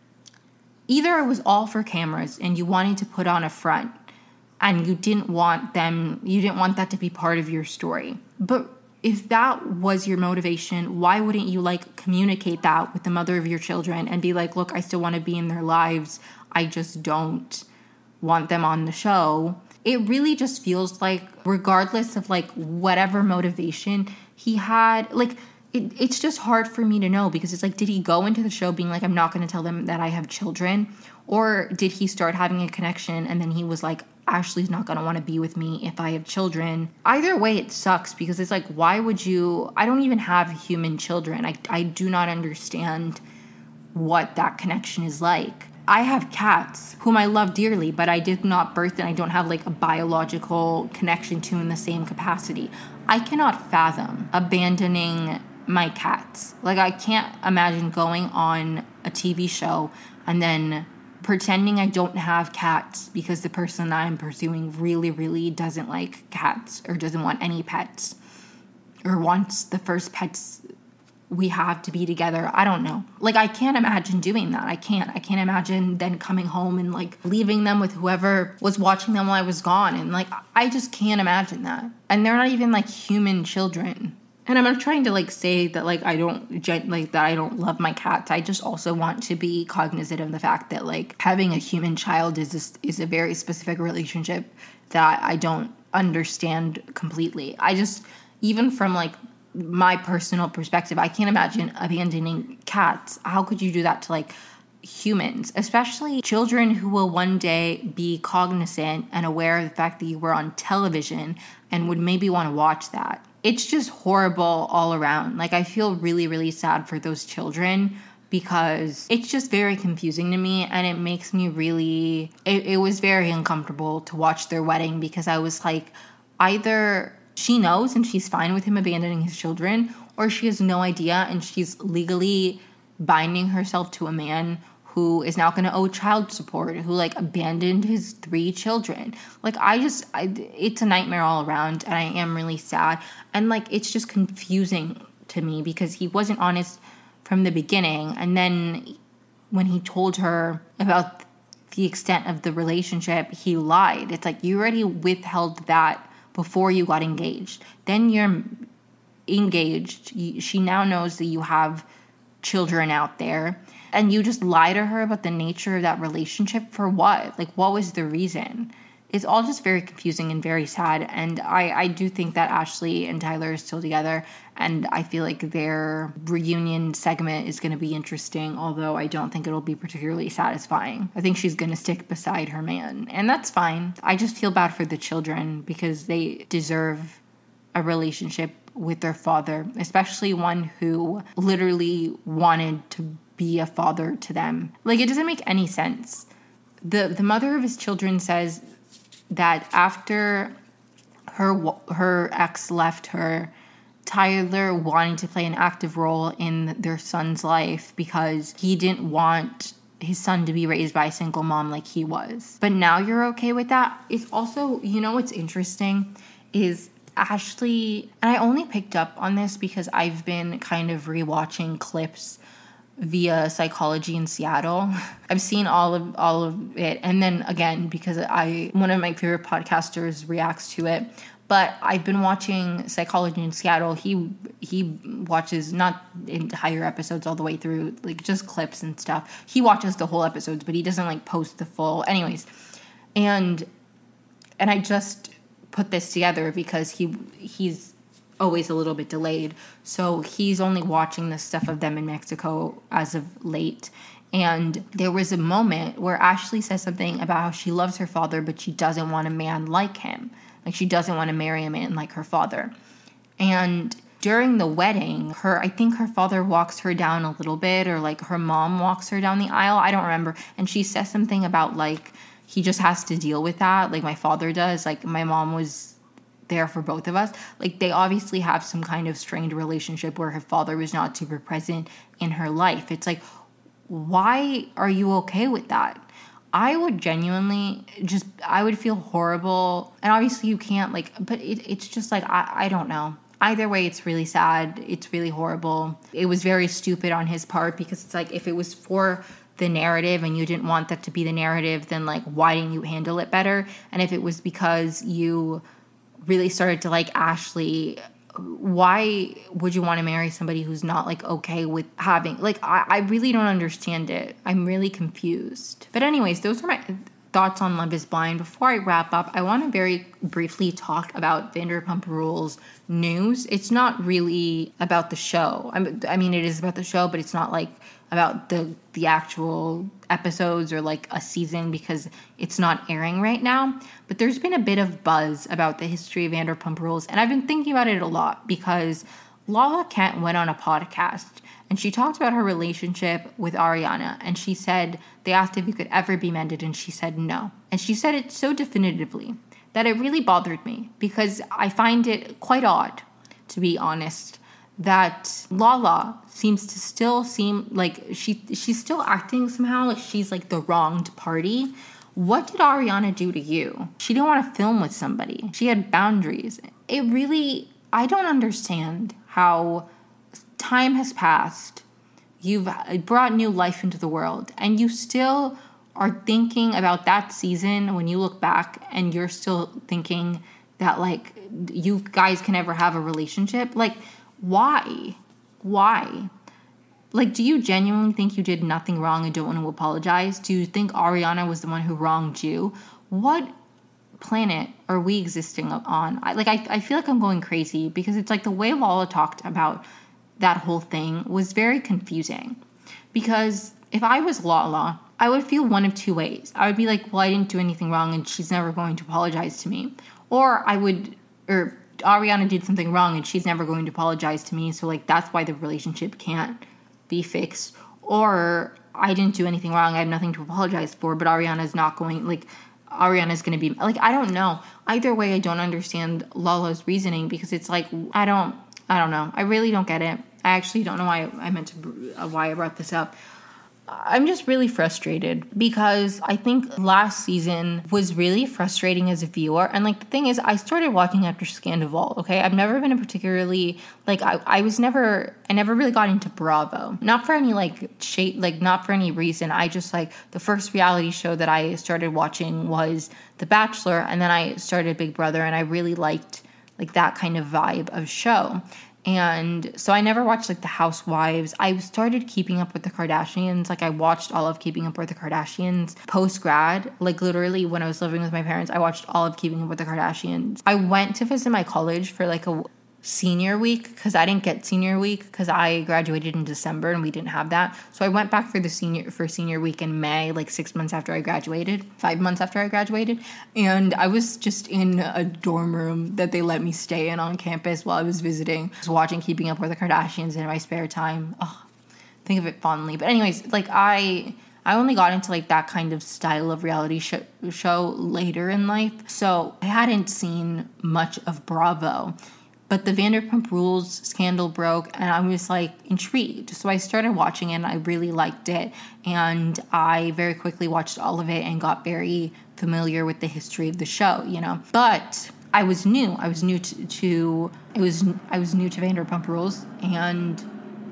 either it was all for cameras and you wanted to put on a front and you didn't want them, you didn't want that to be part of your story. But if that was your motivation, why wouldn't you like communicate that with the mother of your children and be like, look, I still want to be in their lives, I just don't want them on the show? It really just feels like, regardless of like whatever motivation he had, like it, it's just hard for me to know, because it's like, did he go into the show being like, I'm not going to tell them that I have children? Or did he start having a connection and then he was like, Ashley's not going to want to be with me if I have children? Either way, it sucks, because it's like, why would you? I don't even have human children. I, I do not understand what that connection is like. I have cats whom I love dearly, but I did not birth and I don't have like a biological connection to in the same capacity. I cannot fathom abandoning my cats. Like, I can't imagine going on a T V show and then pretending I don't have cats because the person that I'm pursuing really, really doesn't like cats or doesn't want any pets, or wants the first pets we have to be together. I don't know. Like, I can't imagine doing that. I can't. I can't imagine then coming home and like leaving them with whoever was watching them while I was gone. And like, I just can't imagine that. And they're not even like human children. And I'm not trying to like say that like I don't like that I don't love my cats. I just also want to be cognizant of the fact that like having a human child is this, is a very specific relationship that I don't understand completely. I just, even from like my personal perspective, I can't imagine abandoning cats. How could you do that to like humans, especially children who will one day be cognizant and aware of the fact that you were on television and would maybe want to watch that? It's just horrible all around. Like, I feel really, really sad for those children, because it's just very confusing to me, and it makes me really, it, it was very uncomfortable to watch their wedding, because I was like, either she knows and she's fine with him abandoning his children, or she has no idea and she's legally binding herself to a man who is now going to owe child support, who like abandoned his three children. Like I just, I, it's a nightmare all around, and I am really sad. And like, it's just confusing to me because he wasn't honest from the beginning. And then when he told her about the extent of the relationship, he lied. It's like, you already withheld that before you got engaged. Then you're engaged. She now knows that you have children out there, and you just lie to her about the nature of that relationship for what? Like, what was the reason? It's all just very confusing and very sad. And I, I do think that Ashley and Tyler are still together, and I feel like their reunion segment is going to be interesting, although I don't think it'll be particularly satisfying. I think she's going to stick beside her man, and that's fine. I just feel bad for the children because they deserve a relationship with their father, especially one who literally wanted to be a father to them. Like, it doesn't make any sense. The the mother of his children says that after her her ex left her, Tyler wanted to play an active role in their son's life because he didn't want his son to be raised by a single mom like he was. But now you're okay with that? It's also, you know what's interesting is Ashley, and I only picked up on this because I've been kind of rewatching clips via Psychology in Seattle. I've seen all of all of it, and then again because I one of my favorite podcasters reacts to it. But I've been watching Psychology in Seattle. He he watches not entire episodes all the way through, like just clips and stuff. He watches the whole episodes, but he doesn't like post the full. Anyways, and and I just put this together because he he's always a little bit delayed. So he's only watching the stuff of them in Mexico as of late. And there was a moment where Ashley says something about how she loves her father, but she doesn't want a man like him. Like, she doesn't want to marry a man like her father. And during the wedding, her I think her father walks her down a little bit, or like her mom walks her down the aisle. I don't remember. And she says something about like, he just has to deal with that, like my father does. Like, my mom was there for both of us. Like, they obviously have some kind of strained relationship where her father was not super present in her life. It's like, why are you okay with that? I would genuinely just, I would feel horrible. And obviously you can't, like, but it, it's just like, I, I don't know. Either way, it's really sad. It's really horrible. It was very stupid on his part because it's like, if it was for the narrative and you didn't want that to be the narrative, then like, why didn't you handle it better? And if it was because you really started to like Ashley, why would you want to marry somebody who's not like okay with having, like, I, I really don't understand it. I'm really confused. But anyways, those are my thoughts on Love is Blind. Before I wrap up, I want to very briefly talk about Vanderpump Rules news. It's not really about the show. I, I mean, it is about the show, but it's not like about the the actual episodes or like a season because it's not airing right now. But there's been a bit of buzz about the history of Vanderpump Rules, and I've been thinking about it a lot because Lala Kent went on a podcast and she talked about her relationship with Ariana, and she said they asked if it could ever be mended, and she said no. And she said it so definitively that it really bothered me because I find it quite odd, to be honest, that Lala seems to still seem like she she's still acting somehow like she's like the wronged party. What did Ariana do to you? She didn't want to film with somebody. She had boundaries. It really, I don't understand how time has passed. You've brought new life into the world, and you still are thinking about that season when you look back, and you're still thinking that like you guys can ever have a relationship. Like, why? Why? Like, do you genuinely think you did nothing wrong and don't want to apologize? Do you think Ariana was the one who wronged you? What planet are we existing on? I, like, I, I feel like I'm going crazy because it's like the way Lala talked about that whole thing was very confusing. Because if I was Lala, I would feel one of two ways. I would be like, well, I didn't do anything wrong and she's never going to apologize to me. Or I would, or Ariana did something wrong and she's never going to apologize to me, so like that's why the relationship can't be fixed. Or I didn't do anything wrong, I have nothing to apologize for, but Ariana's not going, like, Ariana's going to be, like, I don't know. Either way, I don't understand Lala's reasoning, because it's like, I don't, I don't know. I really don't get it. I actually don't know why I meant to, uh, why I brought this up. I'm just really frustrated because I think last season was really frustrating as a viewer. And like the thing is, I started watching after Scandoval, okay? I've never been a particularly, like I, I was never, I never really got into Bravo. Not for any like shape, like not for any reason. I just like, the first reality show that I started watching was The Bachelor. And then I started Big Brother, and I really liked like that kind of vibe of show. And so I never watched like the Housewives. I started Keeping Up with the Kardashians. Like I watched all of Keeping Up with the Kardashians post-grad. Like literally when I was living with my parents, I watched all of Keeping Up with the Kardashians. I went to visit my college for like a senior week because I didn't get senior week because I graduated in December and we didn't have that. So I went back for the senior for senior week in May, like six months after I graduated, five months after I graduated. And I was just in a dorm room that they let me stay in on campus while I was visiting. I was watching Keeping Up with the Kardashians in my spare time. Oh, think of it fondly. But anyways, like I... I only got into like that kind of style of reality sh- show later in life. So I hadn't seen much of Bravo. But the Vanderpump Rules scandal broke, and I was, like, intrigued. So I started watching it, and I really liked it. And I very quickly watched all of it and got very familiar with the history of the show, you know. But I was new. I was new to, to it was I was new to Vanderpump Rules, and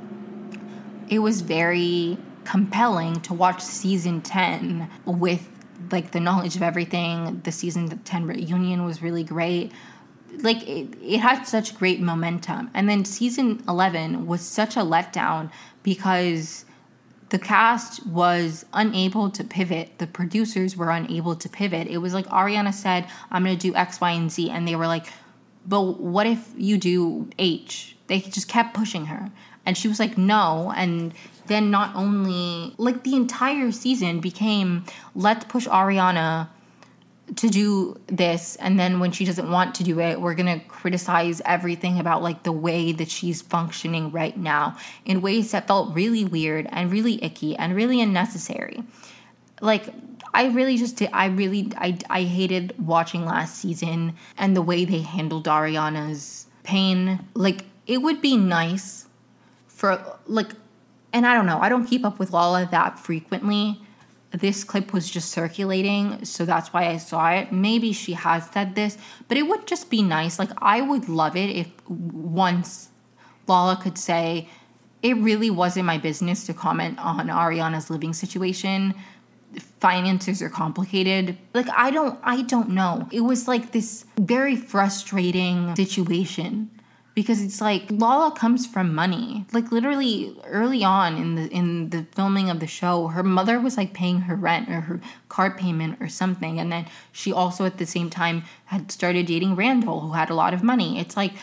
it was very compelling to watch season ten with, like, the knowledge of everything. The season ten reunion was really great. Like, it, it had such great momentum. And then season eleven was such a letdown because the cast was unable to pivot. The producers were unable to pivot. It was like Ariana said, I'm going to do X, Y, and Z. And they were like, but what if you do H? They just kept pushing her. And she was like, no. And then not only, like, the entire season became, let's push Ariana to do this, and then when she doesn't want to do it, we're gonna criticize everything about like the way that she's functioning right now in ways that felt really weird and really icky and really unnecessary. Like I really just did, I really I, I hated watching last season and the way they handled Ariana's pain. Like it would be nice for like, and I don't know, I don't keep up with Lala that frequently. This clip was just circulating, so that's why I saw it. Maybe she has said this, but it would just be nice. Like, I would love it if once Lala could say, it really wasn't my business to comment on Ariana's living situation. Finances are complicated. Like, I don't, I don't know. It was like this very frustrating situation. Because it's like Lala comes from money. Like literally early on in the in the filming of the show, her mother was like paying her rent or her car payment or something. And then she also at the same time had started dating Randall, who had a lot of money. It's like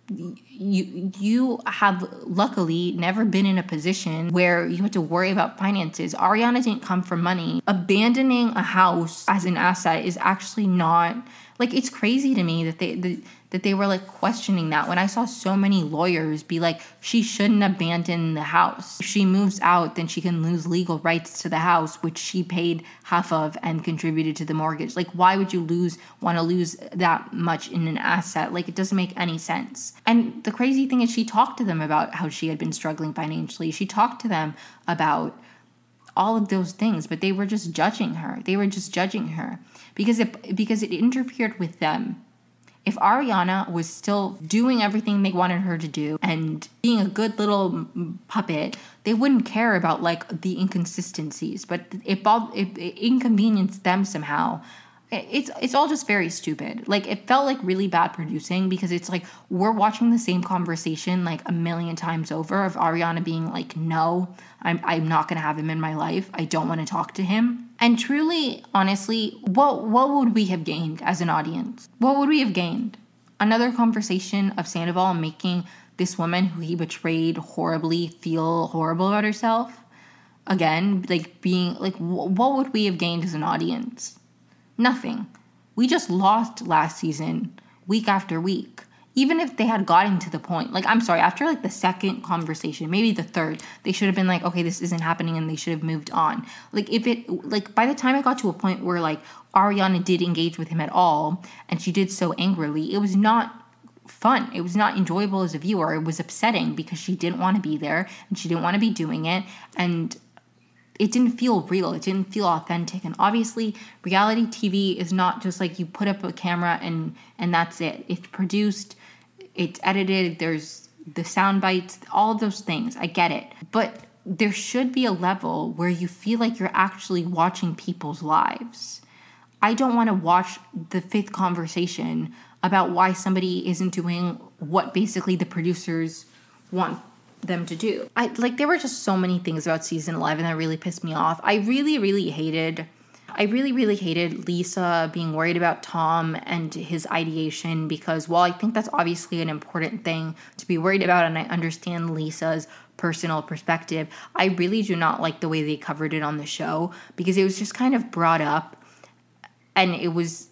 you you have luckily never been in a position where you have to worry about finances. Ariana didn't come from money. Abandoning a house as an asset is actually not, like, it's crazy to me that they the, that they were like questioning that when I saw so many lawyers be like, she shouldn't abandon the house. If she moves out, then she can lose legal rights to the house, which she paid half of and contributed to the mortgage. Like, why would you lose, want to lose that much in an asset? Like, it doesn't make any sense. And the crazy thing is she talked to them about how she had been struggling financially. She talked to them about all of those things, but they were just judging her. They were just judging her because it, because it interfered with them. If Ariana was still doing everything they wanted her to do and being a good little puppet, they wouldn't care about like the inconsistencies. But it, it, it inconvenienced them somehow. It's it's all just very stupid. Like, it felt like really bad producing because it's like we're watching the same conversation like a million times over of Ariana being like, no, I'm I'm not going to have him in my life. I don't want to talk to him. And truly, honestly, what what would we have gained as an audience? What would we have gained? Another conversation of Sandoval making this woman who he betrayed horribly feel horrible about herself? Again, like being like, what would we have gained as an audience? Nothing. We just lost last season, week after week. even if they had gotten to the point, like, I'm sorry, after like the second conversation, maybe the third, they should have been like, okay, this isn't happening, and they should have moved on. Like, if it, like, by the time it got to a point where like Ariana did engage with him at all, and she did so angrily, it was not fun. It was not enjoyable as a viewer. It was upsetting because she didn't want to be there and she didn't want to be doing it, and it didn't feel real. It didn't feel authentic. And obviously, reality T V is not just like you put up a camera and and that's it. It's produced, it's edited, there's the sound bites, all of those things. I get it. But there should be a level where you feel like you're actually watching people's lives. I don't want to watch the fifth conversation about why somebody isn't doing what basically the producers want them to do. I like there were just so many things about season eleven that really pissed me off. I really, really hated I really, really hated Lisa being worried about Tom and his ideation, because while I think that's obviously an important thing to be worried about, and I understand Lisa's personal perspective, I really do not like the way they covered it on the show, because it was just kind of brought up and it was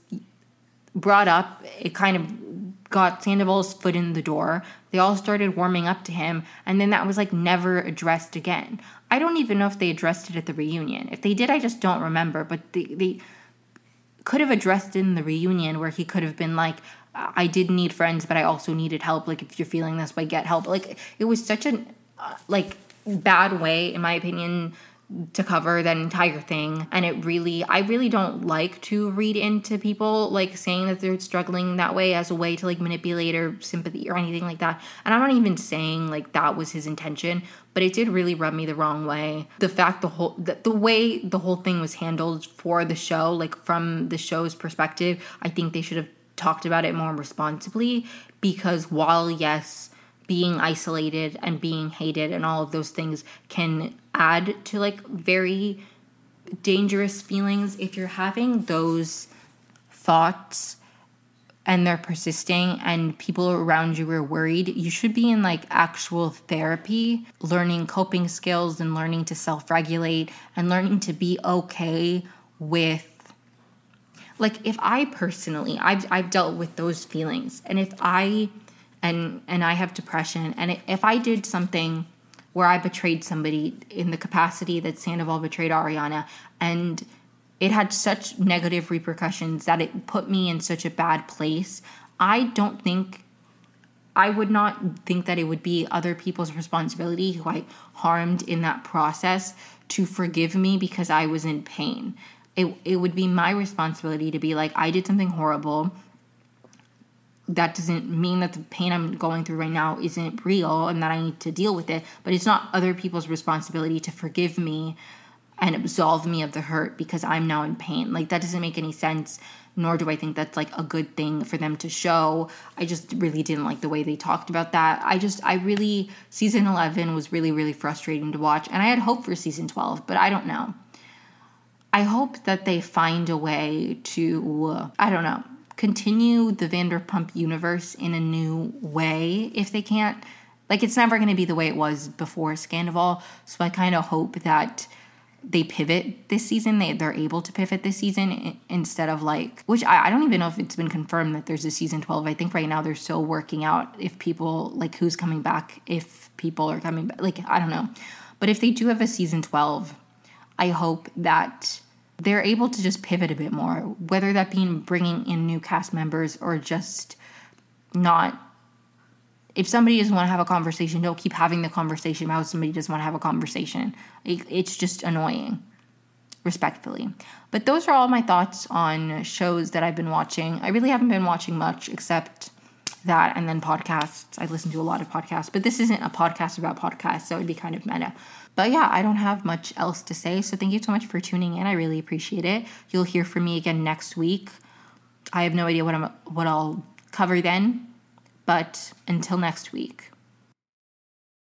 brought up, it kind of got Sandoval's foot in the door. They all started warming up to him, and then that was like never addressed again. I don't even know if they addressed it at the reunion. If they did, I just don't remember, but they, they could have addressed it in the reunion, where he could have been like, I did need friends, but I also needed help. Like, if you're feeling this way, get help. Like, it was such a uh, like bad way, in my opinion, to cover that entire thing. And it really, I really don't like to read into people like saying that they're struggling that way as a way to like manipulate or sympathy or anything like that. And I'm not even saying like that was his intention, but it did really rub me the wrong way. The fact the whole, the, the way the whole thing was handled for the show, like from the show's perspective, I think they should have talked about it more responsibly, because while yes, being isolated and being hated and all of those things can add to like very dangerous feelings, if you're having those thoughts and they're persisting and people around you are worried, you should be in like actual therapy, learning coping skills and learning to self-regulate and learning to be okay with, like, if I personally, I've, I've dealt with those feelings, and if I and and I have depression, and if I did something where I betrayed somebody in the capacity that Sandoval betrayed Ariana, and it had such negative repercussions that it put me in such a bad place, I don't think, I would not think that it would be other people's responsibility who I harmed in that process to forgive me because I was in pain. It, it would be my responsibility to be like, I did something horrible. That doesn't mean that the pain I'm going through right now isn't real and that I need to deal with it, but it's not other people's responsibility to forgive me and absolve me of the hurt because I'm now in pain. Like, that doesn't make any sense, nor do I think that's like a good thing for them to show. I just really didn't like the way they talked about that. I just, I really, season eleven was really, really frustrating to watch, and I had hope for season twelve, but I don't know. I hope that they find a way to, uh, I don't know, continue the Vanderpump universe in a new way if they can't. Like, it's never going to be the way it was before Scandoval, so I kind of hope that they pivot this season. They, they're able to pivot this season instead of like, which I, I don't even know if it's been confirmed that there's a season twelve. I think right now they're still working out if people, like, who's coming back, if people are coming back, like, I don't know. But if they do have a season twelve, I hope that they're able to just pivot a bit more, whether that be bringing in new cast members or just not. If somebody doesn't want to have a conversation, don't keep having the conversation about somebody doesn't want to have a conversation. It, it's just annoying, respectfully. But those are all my thoughts on shows that I've been watching. I really haven't been watching much except that and then podcasts. I listen to a lot of podcasts, but this isn't a podcast about podcasts, so it would be kind of meta. But yeah, I don't have much else to say, so thank you so much for tuning in. I really appreciate it. You'll hear from me again next week. I have no idea what I'm what I'll cover then, but until next week.